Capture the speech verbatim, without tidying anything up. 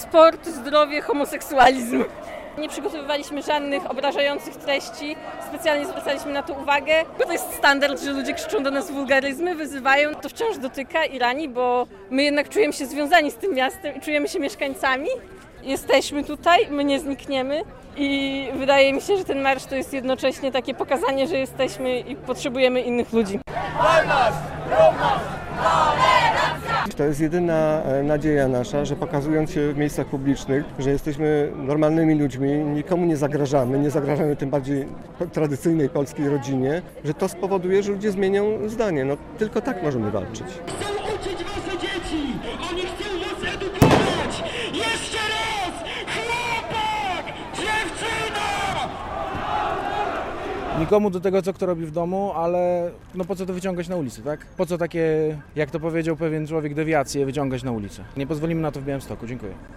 sport, zdrowie, homoseksualizm. Nie przygotowywaliśmy żadnych obrażających treści, specjalnie zwracaliśmy na to uwagę. To jest standard, że ludzie krzyczą do nas wulgaryzmy, wyzywają. To wciąż dotyka i rani, bo my jednak czujemy się związani z tym miastem i czujemy się mieszkańcami. Jesteśmy tutaj, my nie znikniemy i wydaje mi się, że ten marsz to jest jednocześnie takie pokazanie, że jesteśmy i potrzebujemy innych ludzi. Wolność, równość, To jest jedyna nadzieja nasza, że pokazując się w miejscach publicznych, że jesteśmy normalnymi ludźmi, nikomu nie zagrażamy, nie zagrażamy tym bardziej tradycyjnej polskiej rodzinie, że to spowoduje, że ludzie zmienią zdanie. No, tylko tak możemy walczyć. chcą uczyć wasze dzieci! Oni chcą was edukować! Jeszcze raz! Chłopak! Dziewczyna! Nikomu do tego, co kto robi w domu, ale no po co to wyciągać na ulicę, tak? Po co takie, jak to powiedział pewien człowiek, dewiacje wyciągać na ulicę? Nie pozwolimy na to w Białymstoku. Dziękuję.